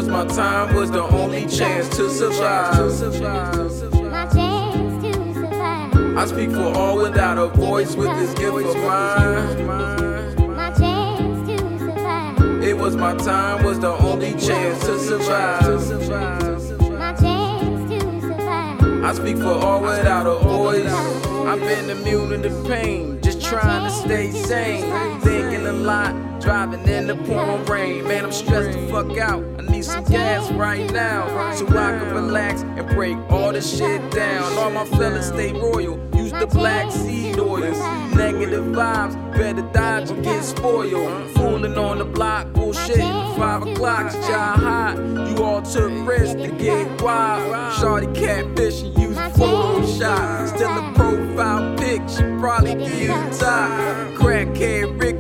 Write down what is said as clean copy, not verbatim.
was my time, was the only chance to survive. My chance to survive. I speak for all without a voice with this gift of mine. My chance to survive. It was my time, was the only chance to survive. My chance to survive. I speak for all without a voice. I've been immune to the pain, just trying to stay sane. Thinking a lot, driving in the pouring rain. Man, I'm stressed the fuck out. I need some gas right now, so I can relax and break all this shit down. All my fellas stay royal, use the black seed oil. Negative vibes, better dodge or get spoiled. Fooling on the block, bullshit. 5 o'clock, job hot. You all took risks to get wild. Shawty catfishing, use Photoshop. Still a profile pic, she probably give you the top. Crackhead Rick